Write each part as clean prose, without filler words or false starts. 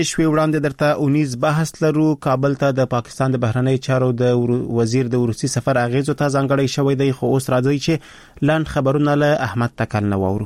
شوي وړاندې درته اونیز بحث لرو. کابل ته د پاکستان د بهرنی چارو د وزیر د روسي سفر اغیزو ته ځانګړی شوی دی، خو اوس راځي چې لاند خبرونه له احمد تکل نه وورو.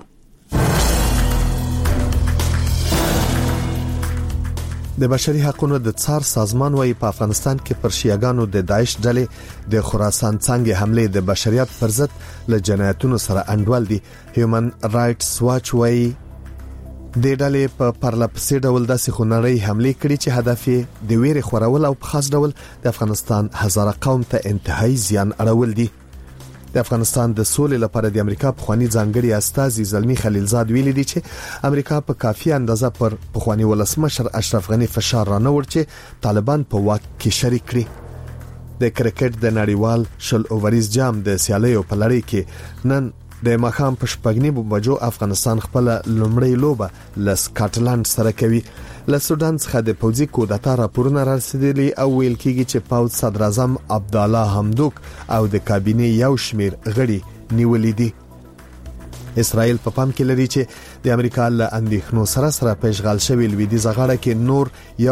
د بشري حقوقو د څار سازمان وايي په افغانستان کې پر شیعاګانو د داعش ډلې د خراسان څنګه حمله د بشریت پر ضد له جنایتونو سره انډول دي. هیومن رائټس واچ وايي د ډلې په پرلپسې ډول داسې خونړۍ حمله کړې چې هدف یې د ویرې خورول او په خاص ډول د افغانستان هزاره قوم ته انتهایی زیان اړول دي. د افغانستان د سولې لپاره د امریکا پخوانی ځانګړي استازي زلمی خلیلزاد ویلي دي چې امریکا په کافي اندازه پر پخوانی ولسمشر اشرف غنی فشار رانوړ چې طالبان په واک کې شریک کړي. د کرکټ د نړیوال شل اووریز جام د سیالیو په لړۍ کې نن د مخام په شپږنی بجو افغانستان خپل لومړی لوبه له سکاټلند سره کوي. له سودان څخه د پوځي کودتا راپورونه رسیدلي او ویل کېږي چې پوځ صدر اعظم عبد الله حمدوک او د کابینې یو شمیر غړي نیولې دي. اسرائیل په پام کې لري چې د امریکا له اندېښنو سره پېشغال شوی لویدیځ غاړه کې نور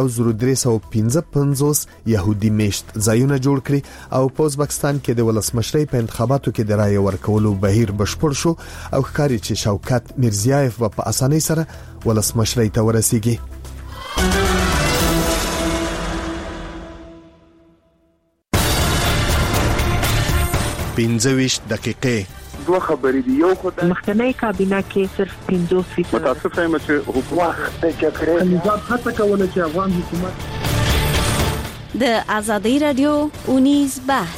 1355 يهودي میشت ځایونه جوړ کړي او په ازبکستان کې د ولسمشرۍ په انتخاباتو کې د رائے ورکولو بهیر بشپړ شو او ښکاري چې شوکت میرزیایف په اسانۍ سره ولسمشرۍ ته ورسیږي. پنځه دقیقې دوه خبرې دي. یو خدای مخکنی کابینه کې صرف 50% متاسف یم چې حکومت د جګړې نظام هڅه کوله چې افغان حکومت د آزادۍ رادیو اونیز بحث.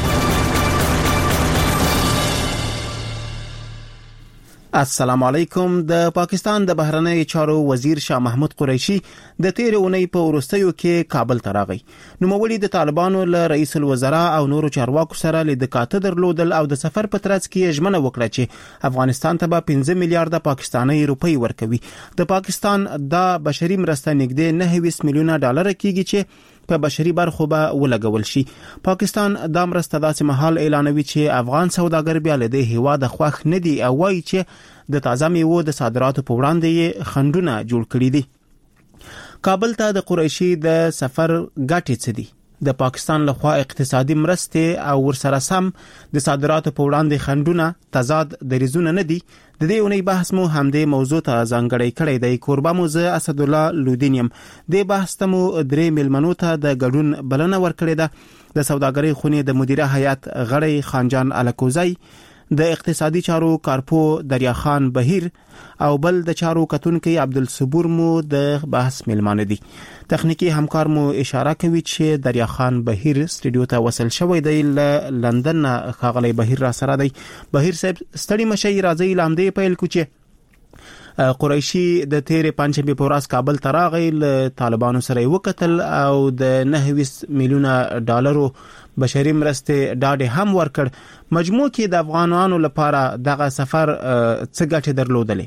السلام علیکم. د پاکستان د بهرنی چارو وزیر شاه محمود قریشي د تیر اونۍ په وروستیو کې کابل ته راغی. نوموړي د طالبانو له رئیس الوزرا او نورو چارواکو سره لیدکاته درلودل او د سفر په ترڅ کې ژمنه وکړه چې افغانستان ته به 15 میلیارډ پاکستاني روپۍ ورکوي. د پاکستان د بشري مرسته نږدې 9 میلیونه ډالر کېږي چې په بشري برخو به ولګول شي. پاکستان د مرسته داسې مهال اعلانوي چې افغان سوداګر بیا له دې هیواده خوښ نه دي او وایي چې د تازه میوو د صادراتو په وړاندې خنډونه جوړ کړي دي. کابل ته د قریشي د سفر ګټې څه دي؟ د پاکستان لخوا اقتصادي مرستې او ورسره سم د صادراتو په وړاندې خنډونه تضاد دریزونه نه دي. د دې اونۍ بحث مو همدې موضوع ته ځانګړی کړی دی. کوربه مو زه اسد الله لودینیم. د بحث ته مو درې ملمنو ته د ګډون بلنه ورکړې ده. د سوداګرۍ خونې د مدیره هیئت غړی خانجان الکوزی، د اقتصادي چارو کارپو دریا خان بهیر او بل د چارو کتونکي عبدالصبور مو د بحث ملمانه دي. تخنیکی همکار مو اشاره کوي چې دریا خان بهیر سټډیو ته وصل شوی دی. له لندن ښاغلی بهیر را سره دی. بهیر صاحب ستړي مشي راځي لامدې پیل کوچه قریشي د تیرې پنځمې په ورځ کابل ته راغی، له طالبانو سره وکتل او د 9 میلیونه ډالرو بشري مرستې ډاډه هم ورکړ. مجموع کې د افغانانو لپاره دغه سفر څه ګټه درلودلې؟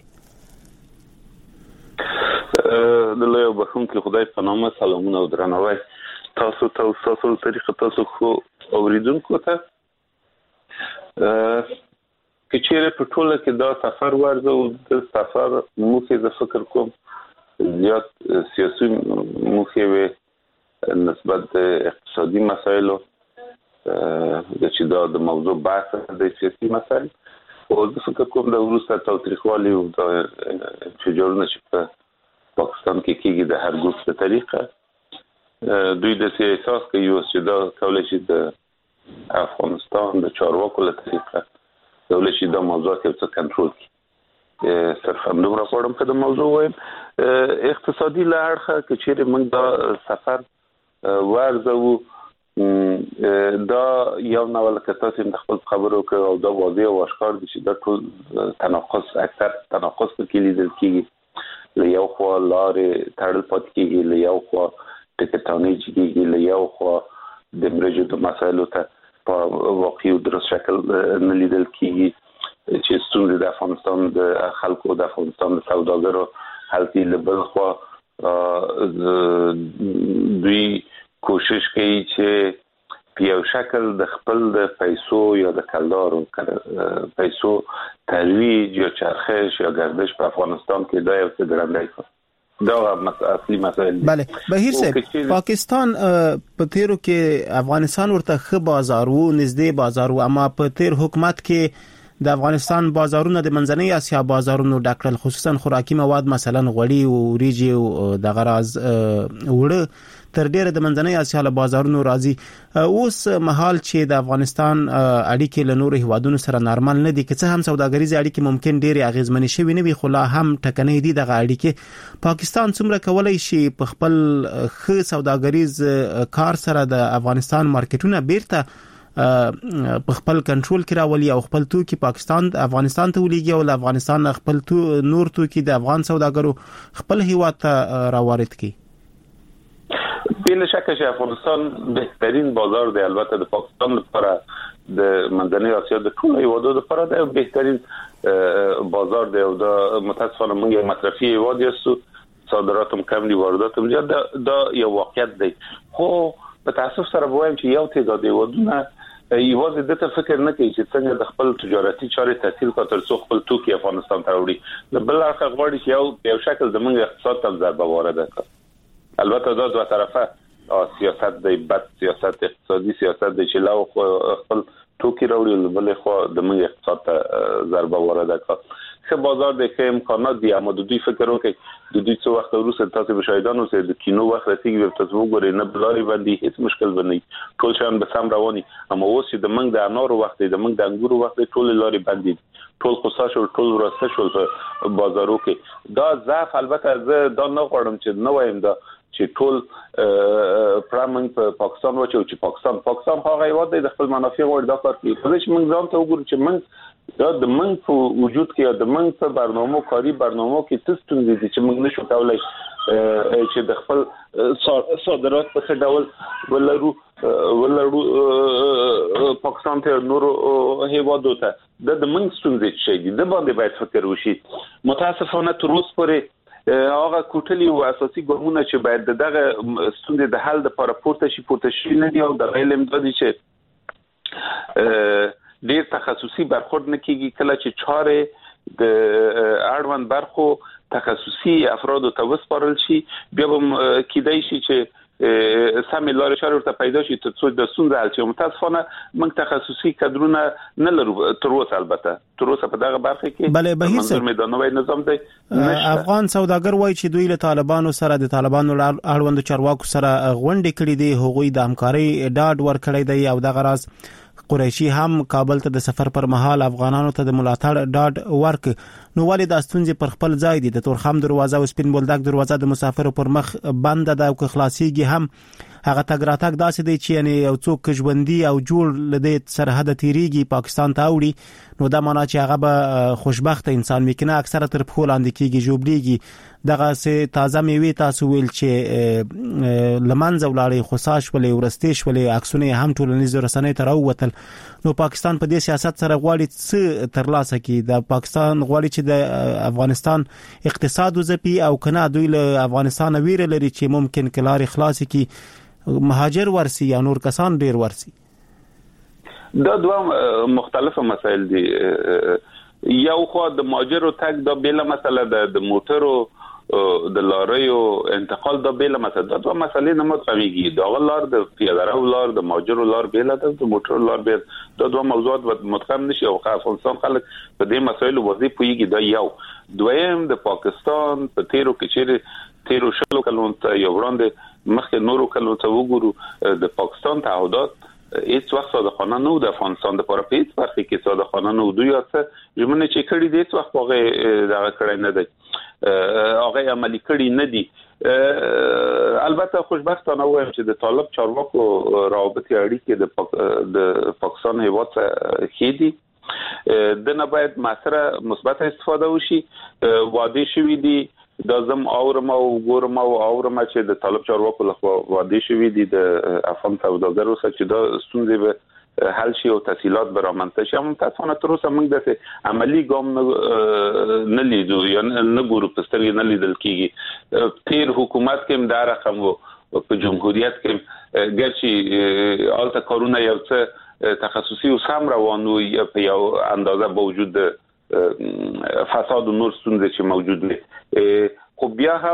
د لوی بخښونکي خدای په نامه سلامونه او درناوی تاسو ته او تاسو طریقه تاسو خو اوریدونکو ته. که چیرې په ټوله کې دا سفر ورځو د سفر موخې د فکر کوم زیات سیاسي موخې وي نسبت د اقتصادي مسایلو د چې دا د موضوع بحث د سیاسي مسایل او د فکر کوم د وروسته تاوتریخوالي او د انفجارونو چې په پاکستان کې کېږي د هر ګروپ په طریقه دوی د احساس کوي چې دا کولای شي د افغانستان د چارواکو له طریقه کولای شي دا موضوعات یو څه کنټرول کړي. صرف همدومره غواړم که د موضوع وایم اقتصادي له اړخه که چیرې موږ دا سفر ورځو دا یو نوع لکه تاسو د خپل خبرو کې او دا واضح او اشکار دي چې دا ټول تناقض اکثر تناقض پکې لیدل کېږي. له یو خوا لارې تړل پاتې کېږي، له یو خوا ټکټانې جګېږي، له یو خوا د مرجو د مسایلو ته په واقعي او درست شکل نه لیدل کېږي چې ستونزې د افغانستان د خلکو د افغانستان د سوداګرو حل کړي. له بل خوا دوی کوشش کوي چې په یو شکل د خپل د پیسو یا د کلدارو پیسو ترویج یا چرخش یا گردش په افغانستان کې دا یو څه ګړندی کړي. دا اصلي مسایل. بله بهیر صاحب پاکستان په تیرو کې افغانستان ورته ښه بازار وو، نږدې بازار وو، اما په تیر حکومت کې د افغانستان بازارونه د منځنۍ اسیا بازارونو ډاکټر خصوصا خوراکي مواد مثلا غوړي او وریجې او د غراز وړه تر ډیره د منځنۍ اسیا له بازارونو راځي. اوس مهال چې د افغانستان اړیکې له نورو هیوادونو سره نارمل نه دي، که څه هم سوداګریز اړیکې ممکن ډیره اغیزمنې شوي نه وي، خو لا هم ټکنۍ دي دغه اړیکې. پاکستان څومره کولای شي په خپل ښه سوداګریز کار سره د افغانستان مارکیټونه بیرته په خپل کنټرول کې راولي او خپل توکي پاکستان افغانستان ته ولېږي او له افغانستان خپل نور توکي د افغان سوداګرو خپل هیواد ته راوارد کړي؟ بلا شک چې افغانستان بهترین بازار دی، البته د پاکستان لپاره د منځنۍ اسیا د ټولو هیوادو لپاره د بهترین بازار دی او د متاسفانه موږ مصرفي هیواد یو صادرات هم کم دي، واردات هم زیات، دا یو واقعیت دی. خو په تاسف سره وایم چې یو تعداد هیوادونه یوازې د ته فکر نه کوي چې څنګه د خپل تجارتي چارې تسهیل کړي تر څو خپل توکي افغانستان ته وړي. د بل اړخ غواړي چې یو شکل د موږ اقتصاد ته ضربه وارده کړي. البته دا دوه طرفه سیاست دی، بد سیاست، اقتصادي سیاست دی چې لا خپل توکي راوړي، بل خو د موږ اقتصاد ته ضربه وارده کړي. ښه بازار د ښه امکانات دي، اما د دوی فکر وکړي د دوی څو وخت وروسته تاسو به شاهدانو سره د کینو وخت رسیدي، تاسو وګورئ نه بلاري باندې هیڅ مشکل باندې ټول شان به سم رواني. اما اوس د منګ د انارو وخت د منګ د انګورو وخت ټول لاري باندې ټول خصاص او ټول ورسته شول په بازارو کې. دا ضعف البته زه دا نه غواړم چې نو وایم دا چې ټول پرامن په پاکستان و چې پاکستان هغه یو د خپل منافع غوړ دا کار کوي. چې موږ ځان ته وګورو چې موږ دا د موږ په وجود کې د موږ په برنامه کاری برنامه کې څه ستونزې دي چې موږ نشو کولای چې د خپل صادرات په څه ډول ولرو پاکستان ته نور هیوادو ته د موږ ستونزې شي دي د باندې باید فکر وشي. متاسفانه تر اوسه پورې هغه کوټلي او اساسي ګامونه چې باید دغه ستونزې د حل لپاره پورته شي نه دي او د علم د دي چې ډیر تخصصي برخورد نه کیږي. کله چې چاره د اړوند برخو تخصصي افراد ته وسپارل شي بیا به کیدای شي چې سمې لارې چارې ورته پیدا شي تر څو د ستونزې حل شي. متاسفانه موږ تخصصي کادرونه نه لرو تر اوسه، البته تر اوسه په دغه برخه کې منظور میدانوي نظام دی. افغان سوداګر وایي چې دوی له طالبانو سره د طالبانو اړوند چارواکو سره غونډې کړې دي، هغوی د همکارۍ ډاډ ورکړی دی او دغه راز قریشي هم کابل ته د سفر پر مهال افغانانو ته د ملاتړ ډاډ ورک. نو ولې د ستونزې پر خپل ځای دي؟ د تورخم دروازه او سپین بولدک دروازه د مسافرو پر مخ بند ده او که خلاصيږي هم هغه تګ راتګ داسې دی چې یعنی یو څوک ژوندۍ او جوړ لدی سرحد تیریږي پاکستان ته وړي، نو دا معنی چې هغه به خوشبخت انسان میکنه اکثره تر په لاندې کېږي جوړیږي. دغه سه تازه میوي تاسو ویل چې لمنځه ولاړې خصاص ولې ورستې شولې عکسونه هم ټولنیز رسنۍ ته راووتل. نو پاکستان په دې سیاست سره غواړي څه ترلاسه کړي؟ د پاکستان غواړي چې د افغانستان اقتصاد وځپي او کنه دوی له افغانستان ویره لري چې ممکن کلاري خلاص کی مهاجر ورسي یا نور کسان ډیر ورسي؟ دا دوه مختلفه مسایل دي. یو خو د مهاجرو تک دا بیل مسله د موټرو د لاریو انتقال دا بیل مسله، دا دوه مسلې نه متفاهمېږي. دا لار د پیاده رو لار د مهاجرو لار بیل ده، د موټرو لار بیل، دا دوه موضوعات متفاهم نشي او افغانستان خلک په دې مسایلو واضح پوهیږي. دا یو دویم د پاکستان په تیرو شلو کلونو ته یو وړاندې مخکې نورو کلونو ته وګورو د پاکستان تعهدات هیڅ وخت صادقانه نه و د افغانستان د لپاره په هیڅ برخه کې صادقانه نه و. دوی څه ژمنه چې کړي دي هیڅ وخت هغه دغه کړی نه دی، هغه عملي کړي نه دي. البته خوشبختانه وایم چې د طالب چارواکو روابط اړیکې د پاکستان هیواد سره ښې دي، د نه باید مؤثره مثبت استفاده وشي. وعده شوي دي دا زم اورم او ګورم او اورم چې د طالب چارواکو لخوا وعده شوي دي د افغان سوداګرو سره چې دا ستونزې به حل شي او تسهیلات به رامنځته شي. متاسفانه تر اوسه موږ داسې عملي ګام نه لیدو یا نه ګورو، په سترګې نه لیدل کېږي. تیر حکومت کې هم دا رقم و، په جمهوریت کې ګرچې هلته کارونه یو څه تخصصي او سم روان و په یو اندازه با وجود فساد و نور ستونزې چې موجود دي، خو بیا هم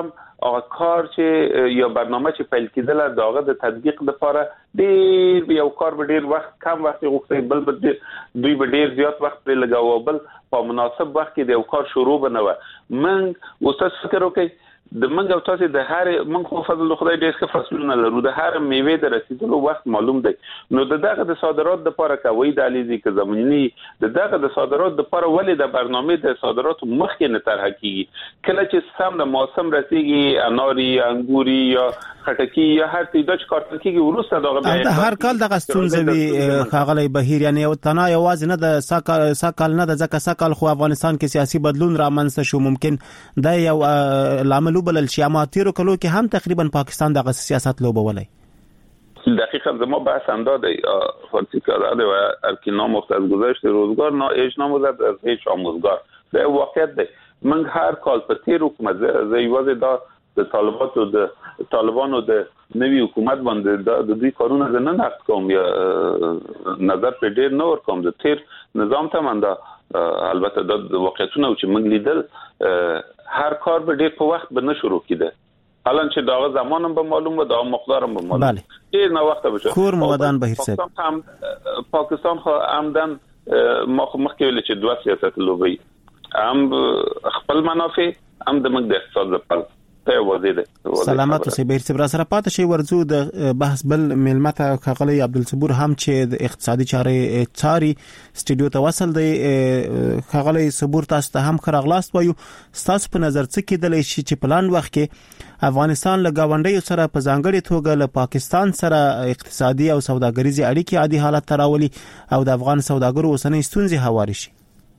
کار چې یا برنامه چې پیل کېدله داغه د تطبیق لپاره ډېر یو کار به ډېر وخت کم وخت غوښتي بل به دوی به ډېر زیات وخت پرې لګاوه بل په مناسب وخت کې د یو کار شروع بنوه من اوس فکر وکړئ د منګ او تاسو د هر من خو فضل خدای ډېر ښه فصلونه لرو د هر میوه د رسیدلو وخت معلوم دی نو دغه د صادرات لپاره کوي د الیزي که زمینی دغه د صادرات لپاره ولې د برنامه د صادرات مخکې نه طرح کیږي کله چې سم د موسم رسیږي اناري انګوري یا خټکی یا هر څه د کارتل کیږي ورسره دغه هر کال دغه ستونزې خاغلی بهیر یعنی یو تنا یوازې نه د ساکال نه د ځکه ساکال خو افغانستان کې سیاسي بدلون رامنځته شو ممکن دا یو لامل بلل شي اما تیرو کلو کې هم تقریبا پاکستان دغه سیاست لوبولای دقیقاً زما بحث هم داده فارسی کارده و ارکینا مفت از گذشت روزگار ناهیچ نموزد از هیچ آموزگار به واقعیت ده من هر کال په تیر حکومت زیوازه دا د طالبانو د نوی حکومت باندې د دوی کارونه نه نقد کوم یا نظر په ډیر نور کوم د تیر نظام ته من دا البته د واقعیتونه چې موږ لیدل هر کار به ډیر په وخت به نه شروع کیده الان چې دا زمانم به معلوم و دا مقدارم به معلوم ډیر نه وخت بشه کور مودان بهیر صاحب پاکستان خو عمدن مخکې ویل چې دوه سیاست لوبي هم خپل منافع هم د موږ د اقتصاد لپاره سلامت اوسئ بهیر صاحب را سره پاتې شي ورځو د بحث بل ملمت خغلی عبدالصبور هم چې د اقتصادي چارې چاري سټډیو ته وصل دی خغلی صبور تاسو ته هم خراغلاست وایو تاسو په نظر څه کېدلی شي چې پلان وخت کې افغانستان له گاونډیو سره په ځانګړي توګه له پاکستان سره اقتصادي او سوداګریزي اړیکې عادي حالت ته راولي او د افغان سوداګرو اوسنۍ ستونزې هواري شي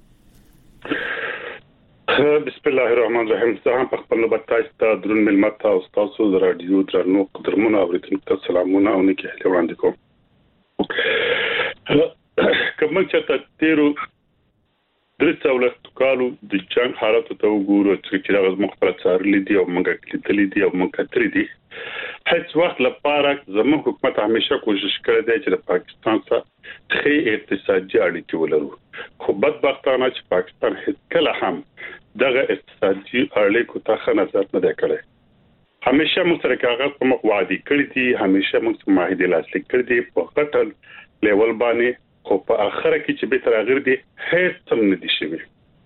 بسم الله الرحمن الرحیم زه په خپل نوبت تاسو درون ملمت او تاسو د رادیو درنو قدرمنو اوریدونکو ته سلامونه او نیکی وړاندې کوم کوم چې تیرو درڅولت کالو د جنگ حالت ته وګورو چې راغز مخبرات سره لیدي او موږ کلیدلی دي او موږ کتري دي هیڅ وخت لپاره زموږ حکومت همیشه کوشش کړی دی چې د پاکستان سره ښه اقتصادي اړیکې ولرو خو بدبختانه چې پاکستان هیڅ کله هم دغه اقتصادي اړیکو ته ښه نظر نه دی کړی همیشه موږ سره کاغذ په مخ وعده کړی دي همیشه موږ معاهده لاسلیک کړی دي په خټل لیول باندې خو په اخر کې چې به تر اخر دي هیڅ هم نه دي شوی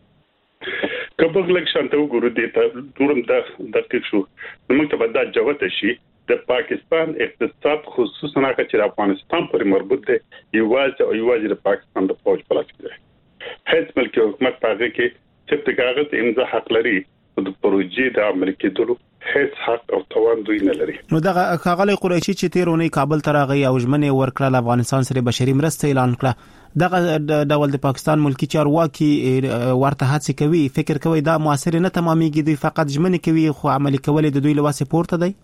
کبه لک شانته وګورو دي ته دورم د دقیق شو موږ ته به دا جواب شي د پاکستان اقتصاد خصوصا هغه چې افغانستان پورې مربوط دی یوازې د پاکستان د فوج په لاس کې دی هیڅ ملکی حکومت پاګه کې چې د کاغذ امضا حق لري د پروژې د عمل کېدلو هیڅ حق او توان دوی نه لري نو دغه خاغلی قریشي چې تیرونی کابل ته راغی او ژمنې ورکړه افغانستان سره بشري مرسته اعلان کړه دغه ډول د پاکستان ملکی چارواکي ورته هڅه کوي فکر کوي دا موثر نه تمامېږي دوی فقط ژمنې کوي خو عملي کول د دوی لواسه پورته دی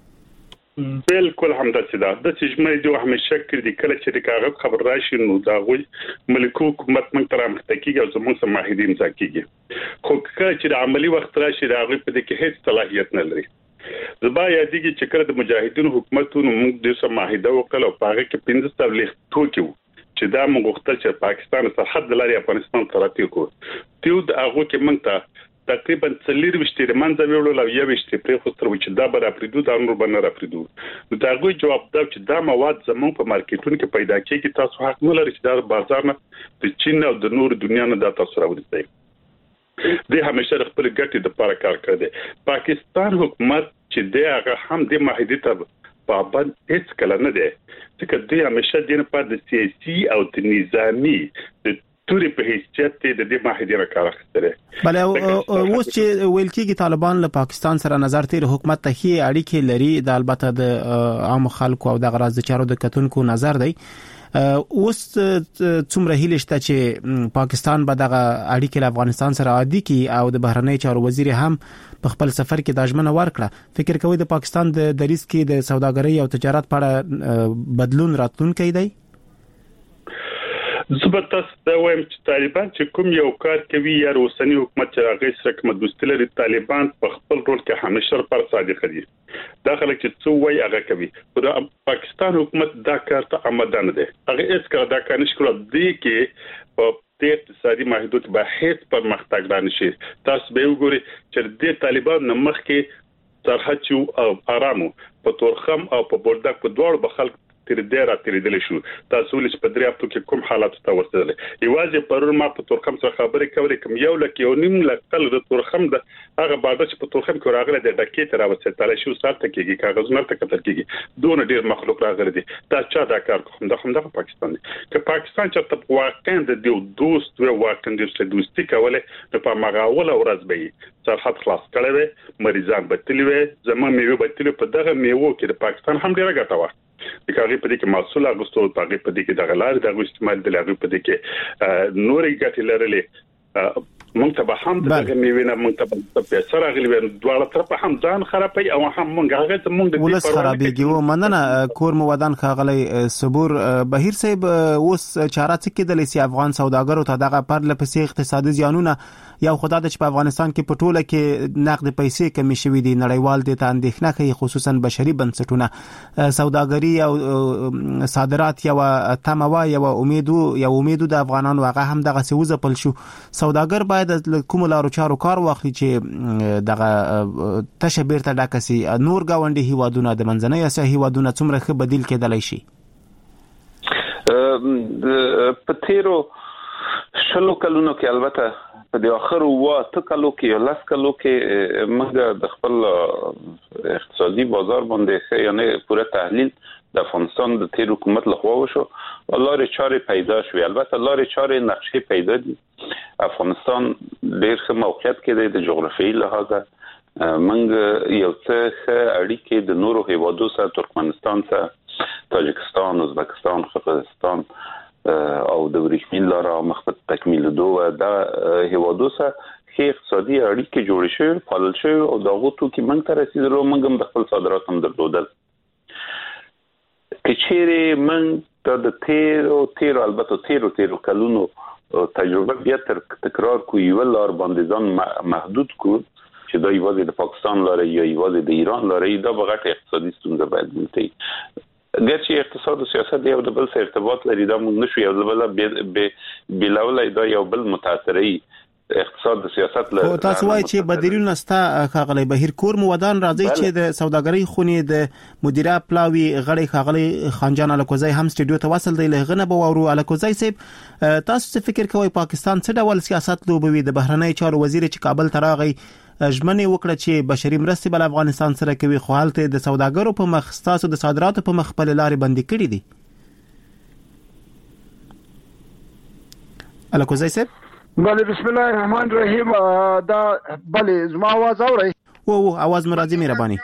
بالکل همداسې ده د چې دوی همیشه کړي کله چې د کاغذ خبر راشي نو دا غوي ملکو حکومت موږ تر امتکیږي او زموږ سره معاهده امضا کیږي خو کله چې د عملی وخت راشي دا غوي په دې کې هیڅ صلاحیت نه لري زبا یادېږي چې کله د مجاهدینو حکومتونو موږ د سره معاهده وکړه او هغه کې 15 تبلیغ توکیو چې دا موږ غوښتل چې پاکستان سرحد لري افغانستان ته راتېکو تیو د هغه کې موږ ته تقریبا 40 وشتي منځ ویلو او یو وشتي پرې خو تر چې دا به راپریدو دا نور به نه راپریدو نو دا غوي جواب دا چې دا مواد زموږ په مارکیټونو کې پیدا کیږي تاسو حق نه لرئ چې دا بازار نه د چین او د نور دنیا نه دا تاسو راوړئ د همیشه خپل ګټې د لپاره کار کوي پاکستان حکومت چې دا هغه هم د معاهده ته پابند هیڅ کله نه دی چې دوی همیشه د په د سیاسي او د نظامی د توري په حیثیت د دې معاهده راکاره کړي بل اوس چې ویل کېږي طالبان له پاکستان سره نظر تیر حکومت ته هي اړیکې لري د البته د عام خلکو او د غراض د چارو د کتونکو نظر دی اوس څومره هیله شته چې پاکستان به دغه اړیکې له افغانستان سره عادي کی او د بهرنی چارو وزیر هم په خپل سفر کې د ژمنه ورکړه فکر کوي د پاکستان د دریس کې د سوداګرۍ او تجارت په اړه بدلون راتلونکی دی زبرتاس دا وایم چې طالبان چې کوم یو کار کوي یا روسنی حکومت چې راغی سره کوم دوستي لري طالبان په خپل رول کې همیشه پر صادق دي دا خلک چې څو وای هغه کوي دا پاکستان حکومت دا کار ته آمدان دي هغه هیڅ کار دا کار نشي کولای دی کې په د اقتصادي محدود به هیڅ پر مختګ رانشي تاسو به وګورئ چې د طالبان نمخ کې سرحد او آرامو په تورخم او په بولدک په دوړ به خلک تر ډیره تر دل شو تاسو ولې په دریا په کې کوم حالات ته ورسېدل ایوازې پرون ما په تورخم سره خبرې کولې کوم یو لک یو نیم لک کل د تورخم د هغه باندې چې په تورخم کې راغله د ډکې تر اوسه شو سارته کېږي کاغذ مرته کتل کېږي دون ډیر مخلوق راغلي دي دا چا دا کار کوم د پاکستان دي که پاکستان چې په واقع د دوست او واقع د دوستي کوله په مغاوله ورځ به سرحد خلاص کړي مریضان بتلوي زموږ میوه بتلوي په دغه میوه کې د پاکستان هم ډیره ګټه و د کاغي په دې کې محصول اغوستو په دې کې د غلار د استعمال د لغوي په دې کې نورې ګټې لرلې مونږ ته به هم دغه میوه مونږ ته په سره غلي دواړه طرف هم ځان خرابي او هم مونږ هغه ته مونږ د ولس خرابيږي و مننه کور مو ودان خاغلی صبور بهیر صاحب اوس چاره څه کېدلې سي افغان سوداګرو ته دغه پر لپسې اقتصادي زیانونه یو خدای د په افغانستان کې پټوله کې نقد پیسې کمی شوې دي نړیوال د اندېښنه کوي خصوصا بشري بنسټونه سوداګري او صادرات یو تموا یو امید د افغانانو هغه هم دغه سوزه پل شو سوداګر باید کوم لارو چارو کار واخلي چې دغه تشبیر ته ډاکسي نور گاونډي هیوادونه د منځنۍ اسیا هیوادونه څومره ښه بدیل کېدلای شي په تیرو شلو کلونو کې البته په د اخرو واته کلو کې لاس کلو کې موږ د خپل اقتصادي بازار باندې یعنی پوره تحلیل د افغانستان د تیر حکومت لخوا وشو لارې چارې پیدا شوې البته لارې چارې نقشې پیدا دي افغانستان ډېر ښه موقعیت کې دی د جغرافیایي لحاظه موږ یو څه اړیکې د نورو هیوادو سره ترکمنستان سره تاجکستان ازبکستان قزاقستان او د ورېښمین لاره مخبت تکمیل دوه د هیوادو سره کې اقتصادي اړیکې جوړې شوې فعال شوې او دغه توکي موږ ته رسیدلو موږ هم د خپل صادرات هم درلودل کچېره موږ د تیر البته تیر کلونو تجربه بیا تکرار کوي ولر باندې ځان محدود کو چې دا یوازې د پاکستان لاره یا یوازې د ایران لاره دا بغټ اقتصادي ستونزه باید وي ګرچې اقتصاد او سیاست یو د بل سره ارتباط لري دا موږ نشو یو د بل بلاولای دا یو بل متاثري اقتصاد او سیاست لري تاسو وایي چې بدیلونه ستا خاغلی بهیر کور مو ودان راځي چې د سوداګرۍ خونې د مدیره پلاوی غړي خاغلی خانجان الکوزای هم سټډیو ته وصل دی لغنه به ورو الکوزای صاحب تاسو څه فکر کوئ پاکستان څه ډول سیاست لوبوي د بهرنۍ چارو وزیر چې کابل ته راغی ژمنه وکړه چې بشري مرستې بل افغانستان سره کوي خو حالت د سوداګرو په مخ ستاسو د صادراتو په مخ په لارې بندي کړې دي الکوزای صاحب بله بسم الله الرحمن الرحیم دا بله زما आवाज اوري او आवाज مرادي مهرباني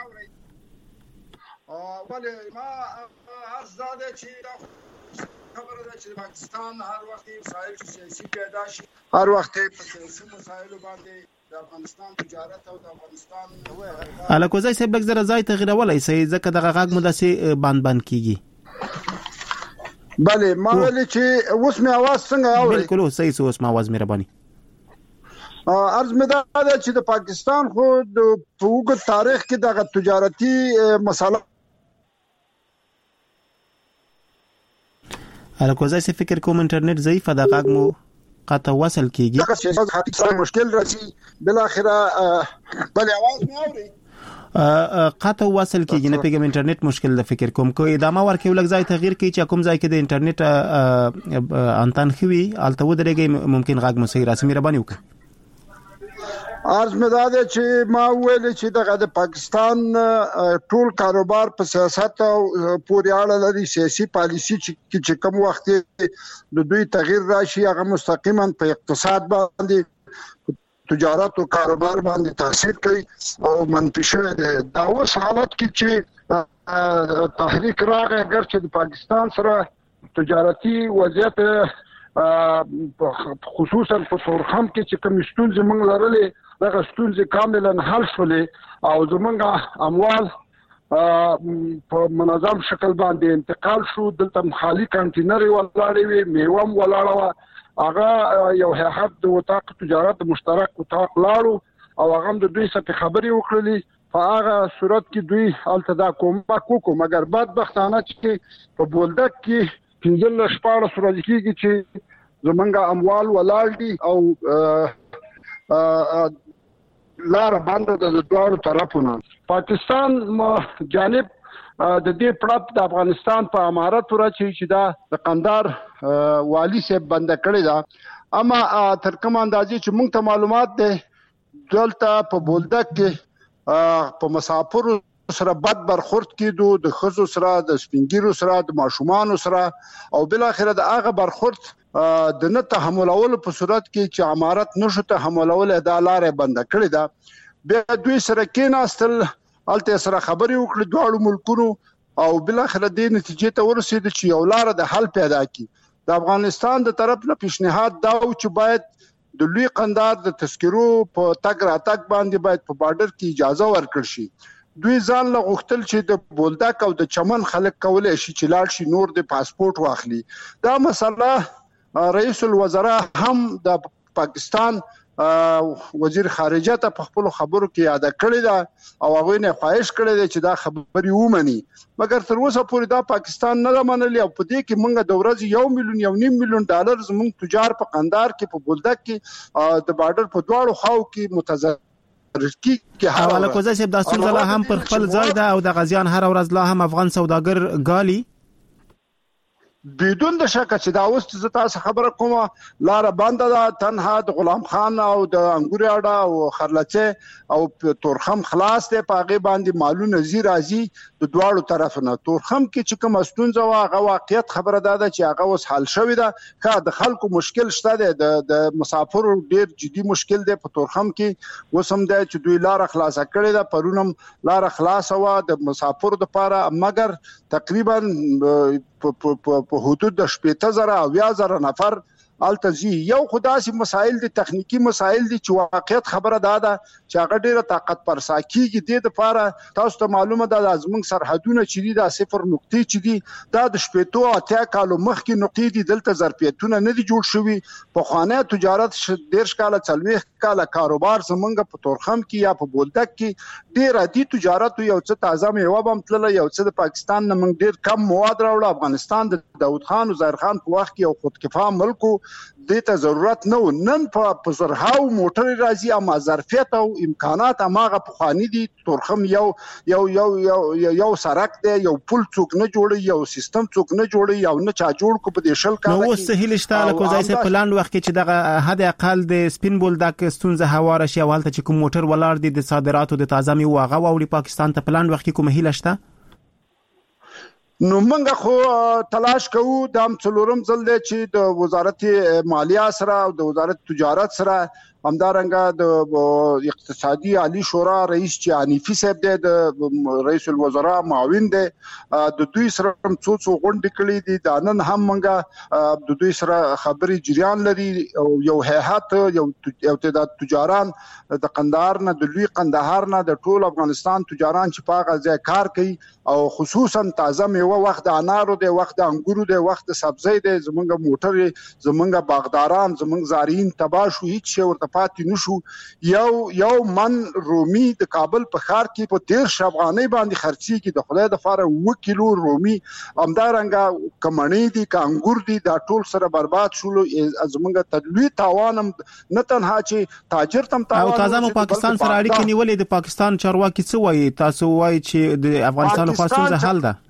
بله ما عرض ده چې خبره ده چې پاکستان هر وخت مسائل سیاسي پیدا شي هر وخت په سیاسي مسایلو باندې د افغانستان تجارت او د افغانستان الکوزای صاحب لږ زره ځای تغیرولای سي ځکه دغه غږ مداسي بند کیږي بله ما ویل چې اوس مې आवाज څنګه اوري بالکل صحیح اوس ما आवाज مهرباني عرض مې دا ده چې د پاکستان خو د فوق تاریخ کې دغه تجارتي مسله الکوزای صاحب فکر کوم انټرنیټ ضعیف ده غږ مو قطع وصل کیږي دغه چې حتی سره مشکل راځي بل اخره بل आवाज مې اوري قطع وصل کیږي نه پیګم انټرنیټ مشکل ده فکر کوم کوی ادامه ورکوي لږ ځای تغییر کی چې کوم ځای کې د انټرنیټ انتن خوي الته ودرېږي ممکن غږ مو صحیح راسي مهرباني وکړئ عرض مې دا ده چې ما ویل چې دغه د پاکستان ټول کاروبار په سیاست او پورې اړه لري سیاسي پالیسي چې کوم وخت د دوی تغییر راشي هغه مستقیما په اقتصاد باندې تجارت او کاروبار باندې تاثیر کوي او منفي شوی دی دا اوس حالت کې چې تحریک راغی اگر چې د پاکستان سره تجارتي وضعیت خصوصا په تورخم کې چې کوم ستونزې موږ لرلې دغه ستونزې کاملا حل شولې او زمونږ اموال په منظم شکل باندې انتقال شو دلته مخالي کانټینر ولاړې وي میوه ولاړه وه هغه یو هیئت د وطاق تجارت مشترک وطاق لاړو او هغه د دوی سره خبرې وکړلې په هغه صورت کې دوی هلته دا کومک وکړو مګر بدبختانه چې په بولدک کې 15-14 ورځې کېږي چې زمونږ اموال ولاړ دي او لار بند د دوه طرفونو. پاکستان جانب د دې پړپ د افغانستان په امارت ورچې چې دا د قندار والی سه بند کړی دا، اما تر کوم اندازې چې موږ ته معلومات ده دلته په بولدک کې په مسافر سره بد برخورد کیدو، د خزو سره، د سپینګیرو سره، د ماشومان سره، او بل اخر د هغه برخورد د نه تحملولو په صورت کې چې امارت نشو تحملول د لارې بند کړی دا. بیا دوی سره کېناستل، الته سره خبرې وکړي دواړو ملکونو، او بل اخر د نتیجې ته ورسېد چې یو لار د حل پیدا کړي. د افغانستان د طرف نه پیشنهاد دا و چې باید د لوی قندار د تذکرو په تګ راتګ باندې باید په بارډر کې اجازه ورکړ شي. دوی ځان له غوښتل چې د بولدک او د چمن خلک کولای شي چې لاړ شي نور د پاسپورت واخلي. دا مسله رئیس الوزراء هم د پاکستان وزیر خارجه ته په خپل خبرو کې یاد کړی دا، او هغه نه خواهش کړی دی چې دا خبري ومني، مګر تر اوسه پورې دا پاکستان نه منلي. او په دې کې موږ د ورځې 1 مليون 1.5 مليون ډالر زموږ تجار په قندار کې په بولدک کې د بارډر په دواړو خواو کې متضرر حواله کوزه چې د ستونزه هم پر خپل ځای ده، او د غزيان هر ورځ لا هم افغان سوداګر غالي بدون د شک چې دا اوس چې تاسو خبره کومه لار باندې دا تنها د غلام خان او د انګوري اډا او خرلچه او تورخم خلاص ته پاغه باندې مالو نذیر راځي د دواړو طرفونو. تورخم کې چې کوم ستونزه واغه واقعیت خبره ده چې هغه اوس حل شوې ده. که د خلکو مشکل شته د مسافرو ډیر جدي مشکل دی په تورخم کې، وسم ده چې دوی لار خلاص کړي ده، پرونم لار خلاص وا د مسافرو لپاره، مګر تقریبا په حدود د 15000 او 10000 نفر التزی. یو خداسي مسائل دي، تخنیکی مسائل دي چې واقعیت خبره ده چې هغه ډیره طاقت پر ساکیږي. د لپاره تاسو ته معلومه ده د زمنګ سرحدونه چې دي د 0 نقطې چې دي دا د 18 کالو مخکې نقطې دي، دلته ظرفیتونه نه دي جوړ شوي. په خانه تجارت 10 کاله 40 کاله کاروبار زمنګ په تورخم کې یا په بولدک کې ډیر عادي تجارت، یو څه تازه میوه بم تلل، یو څه د پاکستان نه موږ ډیر کم مواد راوړل. افغانستان د داود خان او ظاهر خان په وخت کې یو خودکفا ملکو دته ضرورت نه و. نن په زرهاو موټر راځي، اما ظرفیت او امکانات هغه په خاني دي. تورخم یو سرک دی، یو پل څوک نه جوړي، یو سیستم څوک نه جوړي، یو نه چا جوړ کو په دې شل کال کې. نو سهیل شته کوزای سه پلان وخت کې چې دغه حد اقل د سپین بولدک ستونزه هواره شي، او حالت چې کوم موټر ولار دي د صادراتو د تازه میوه هغه وړي پاکستان ته پلان وخت کې کوم هیله شته؟ نو موږ خو تلاش کوو د څلورم ځل دی چې د وزارت مالیه سره او د وزارت تجارت سره همدارنګه د اقتصادي عالی شورا رئیس چې حنیفي صاحب دی، د رئیس الوزراء معاون دی، د دوی سره څو غونډې کړې دي. د نن هم موږ د دوی سره خبري جریان لري، او یو هيئت یو تعداد تجاران د قندهار نه، د لوی قندهار نه، د ټول افغانستان تجاران چې په هغه ځای کار کوي، او خصوصا تازه میوه، وخت د انارو دی، وخت د انګورو دی، وخت د سبزی دی، زمونږ موټر، زمونږ باغداران، زمونږ زارعین تباه شو، هیڅ شی ورته پاتې نشو. یو من رومي د کابل په ښار کې په 13 افغانۍ باندې خرڅيږي. د خدای د فاره 1 کیلو رومي همدارنګه کمنې دي، کانګور دي، دا ټول سره برباد شول. زمونږ تدلوي تاوانم نه تنها چې تاجر تم تاوان، او تازه مو پاکستان سره اړیکې نیولې. د پاکستان چارواکي څه وایي؟ تاسو وایي چې د افغانستان لپاره څه حل ده؟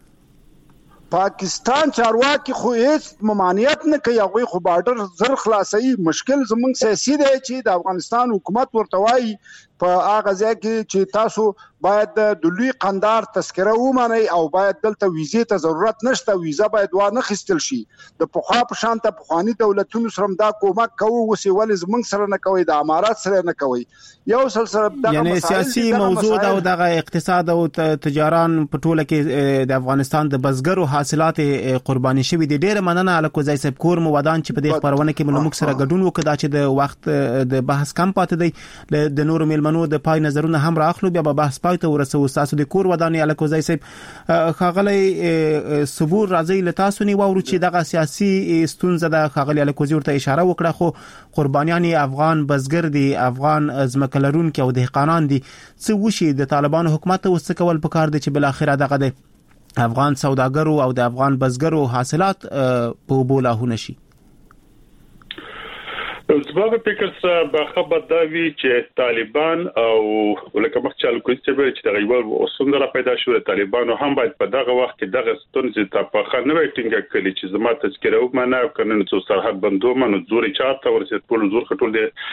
پاکستان چارواکي خو هیڅ ممانعت نه کوي، هغه خو بارډر زر خلاصي. مشکل زمونږ سیاسي دی چې د افغانستان حکومت ورته وایي په هغه ځای کې چې تاسو باید د لوی قندار تذکره ومنئ، او باید دلته ویزې ته ضرورت نشته، ویزه باید وانه خستل شي. د پخوا په شان ته پخوانی دولتونو سره دا کومک کوو، وسې ولې زمونږ سره نه کوي، د امارات سره نه کوي. یو سلسله دغه یعنی سیاسي موضوع دا او دغه اقتصاد او تجاران په ټوله کې د افغانستان د بزګرو حاصلات قرباني شوی دي. ډېر مننه الکوزای صاحب کور مو ودان چې په دې خبرونه کې موږ سره ګډون وکړه چې د وخت د بحث کم پاتې دی. د نورو میلمنو د پای نظرونه هم راخلو، بیا به بحث پای ته ورسو. تاسو د کور ودانې الکوزای صاحب خاغلی صبور راځي له تاسو نه وورو چې دغه سیاسي ستونزه د خاغلی الکوزي ورته اشاره وکړه، خو قربانیان افغان بزګر دي، افغان ځمکلرون کې او دهقانان دي. څه وشي د طالبانو حکومت اوس کول پکار دي چې بل اخره دغه د افغان سوداګرو او د افغان بزګرو حاصلات په بولاهونه شي؟ زما په فکر سره به خبر دا وی چې طالبان او لکه مخچل کوي چې د غیبل اوسندره پیدا شو طالبانو هم باید په دغه وخت کې دغه ستونزې ته په خنه وټینګ کړي چې زما تذکره وکمنه کنه نو سرحد بندومه نو زوري چاته ورسېد ټول زور خټول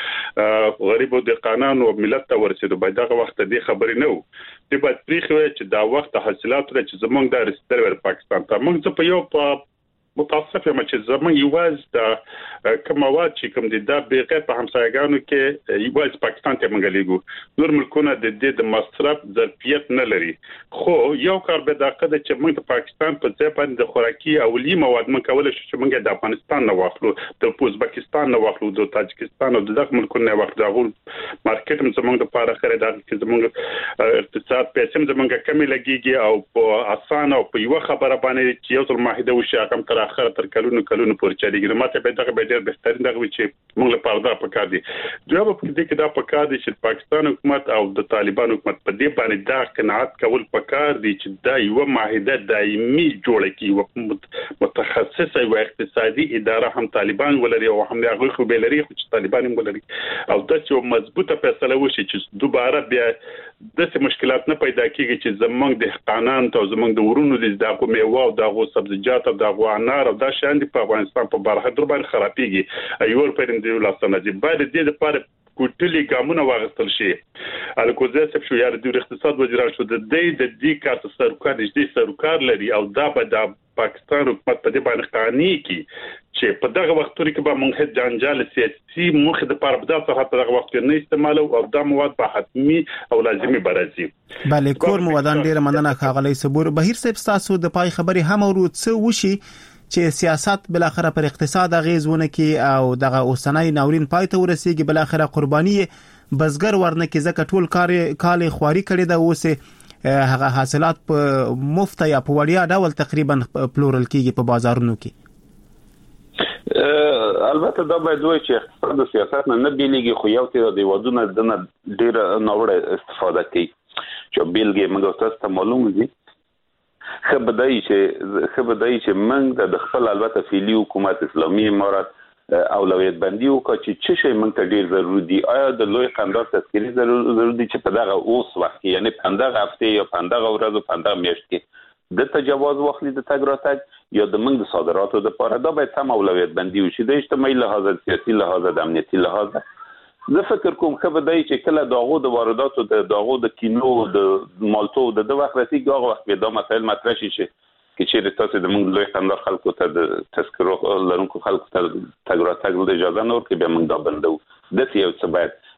دي غریب او د قانون او ملت ته ورسېد باید دغه وخت دې خبرې نه وو د باید پریخوي چې دا وخت حاصلات لري چې زمونږ د رستر پاکستان ته موږ په یو متاسف یم چې زمونږ یواز د کومواد چې کوم دي دا بغیر په همسایګانو کې یواز پاکستان ته منګلیګو نور ملکونه د دې د مصرف ظرفیت نه لري خو یو کار به دغه چې موږ د پاکستان په ځای باندې د خوراکي او لی مواد من کولای شو چې موږ د افغانستان نه واخلو د ازبکستان نه واخلو د تاجکستان او دغه ملکونه نه واخلو دغه مارکیټ زمونږ لپاره خریدار چې زمونږ اقتصاد په سم زمونږ کمی لګيږي او په اسانه او په یو خبره باندې چې یو ځل معاهده وشي هغه تر اخر تر کلونو پورې چلیږي ماته به دغه به ډېر بهترین دغه چې موږ لپاره دا پکار دي دوی په دې کې دا پکار دي چې پاکستان حکومت او د طالبان حکومت په دې باندې دا قناعت کول پکار دي چې دا یو معاهده دایمي جوړه کی او متخصصه او اقتصادي اداره هم طالبان ولري او هم هغه خو به لري خو چې طالبان هم ولري او دا چې مضبوطه فیصله وشي چې دوباره بیا دغه مشکلات نه پیدا کیږي چې زمونږ د قانون ته زمونږ د ورونو د دغه میوه او دغه سبزیجات او دغه انار او دا شان دي په افغانستان په برخه در باندې خرابېږي ایور پرند دی لاسنه دي باید د دې لپاره کوټلي ګامونه واغستل شي الکوزه سب شو یار د اقتصاد وزیر شو د دې کارت سرکار دې سرکار لري او دا به د پاکستان حکومت په دې باندې قانوني کی چې په دغه وختوري کې به موږ هیڅ جنجال سیاسي مخ د پربدا څخه په دغه وخت کې نه استعمالو او دا مواد په حتمی او لازمي برازي بله کور موادان ډیر مننه خاغلی صبور بهیر صاحب تاسو د پای خبري هم ورود څه وشي چې سیاست بل اخره پر اقتصاد غیزونه کې او دغه اوسنۍ ناورین پای ته ورسیږي بل اخره قرباني بزګر ورنه کې زکه ټول کال خواري کړي دا اوسه هغه حاصلات په مفت یا په وړیا ډول تقریبا پلورل کیږي په بازارونو کې البته دا باید وایي چې اقتصاد سیاست نه بیلېږي خو یو تیر دی ودونه د ډیر نوړه استفاده کوي چې بیلګې موږ تاسو ته معلوم دي خبردای چې موږ د خپل البته فعلی حکومت اسلامي امارات اولویت بندي وکړي چې شي موږ ته ډیر ضروري دي آیا د لوی قندار تذکری ضروري دي چې په دغه اوس وخت یعنی په دغه هفته یا په دغه ورځ په دغه میاشت کې د تجاوز واخلي د تګ راتګ یا د موږ د صادراتو د لپاره دا باید هم اولویت بندي وشي د اجتماعي لحاظ سیاسي لحاظ د امنیتي لحاظ زه فکر کوم خبردای چې کله داغو د وارداتو د داغو د کینو د مالټو د وخت رسیدي هغه وخت به دا مسائل مطرح شي چې چیرې تاسو د موږ لوی قندار خلکو ته د تذکرو لرونکو خلکو ته تګ راتګ د اجازه نه ورکړي به موږ دا بندو د یو څه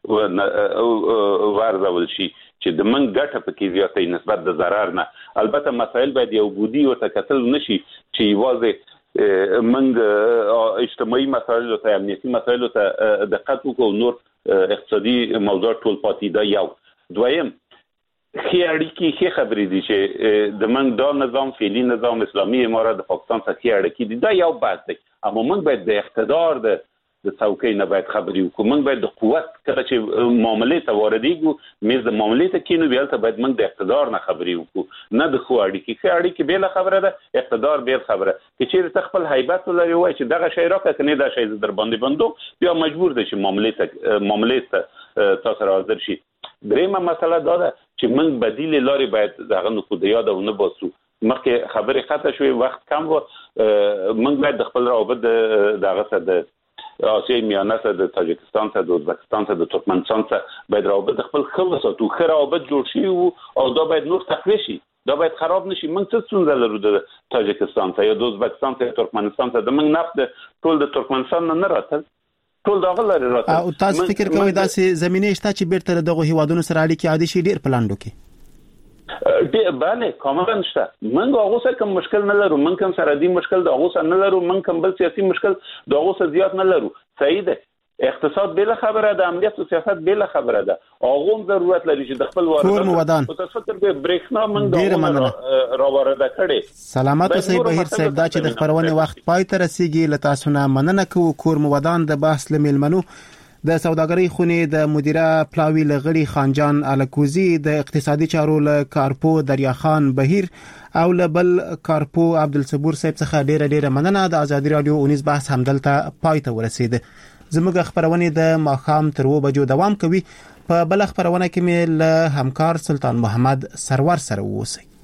باید ورزول شي چې د من ګټه پکې زیاتې نسبت د ضرر نه البته مسائل باید یو بودی او تکتل نشي چې واځي منګ اجتماعي مسائل او امنیتي مسائل ته دقت وکړو نور اقتصادي موضوع ټول پاتې دا یو دویم خیاړي کې خبرې دي چې د من دا نظام فعلی نظام اسلامي امارات د پاکستان څخه خیاړي دي دا یو بحث دی اما موږ باید د اقتدار د څوکۍ نه باید خبرې وکړو موږ باید د قوت کله چې معاملې ته واردېږو مېز د معاملې ته کینو بیا ته باید موږ د اقتدار نه خبرې وکړو نه د خو اړیکې بل خبره ده اقتدار بل خبره چې چیرې خپل هیبت ولري وای چې دغه شی راکړه کني دا شی در باندې بندو بیا مجبور دي چې معاملې ته تاسو حاضر شي دریمه مسله دا ده چې موږ بدیل لاري باید دغه نو خو د یاد او نه باسو مخکې خبرې خاطر شوی وخت کم و موږ باید د خپل روابط دغه سره د آسیای میانه سره د تاجکستان سره د ازبکستان سره د ترکمنستان سره باید روابط خپل خو ساتو خو روابط جوړ شي او دا باید نور تقویه شي دا باید خراب نشي موږ څه څنګه لرو د تاجکستان سره یا د ازبکستان سره ترکمنستان سره د موږ نفت ټول د ترکمنستان نه راځي ټول دا غلره راځي او تاسو فکر کوئ دا چې زمينه شته چې بیرته دغه هیوادونو سره اړیکې عادي شي ډیر پلاندو کې بله کاملا شته منګ هغه څه کوم مشکل نه لرو منګ کوم سرحدي مشکل د هغه څه نه لرو منګ کوم بل سیاسي مشکل د هغه څه زیات نه لرو صحیح ده اقتصاد بل خبره ده امنیت او سیاست بل خبره ده هغه ضرورت لري چې د خپل واردات او تاسو فکر به بریښنا منګ را وارده کړي سلامات اوسئ بهیر صاحب دا چې د خبرونه وخت پای ته رسیدي له تاسو نه مننه کوو کور مودان د بحث لملمنو د سوداګرۍ خونې د مدیره پلاوی لغړی خانجان الکوزی د اقتصادي چارو له کارپو دریا خان بهیر او له بل کارپو عبدالصبور صاحب څخه ډیره مننه د ازادي رادیو اونیز بحث همدلته پای ته ورسید زموږ خبرونه د ماخام تر 2 بجو دوام کوي. په بل خبرونه کې مې له همکار سلطان محمد سرور سره ووسی.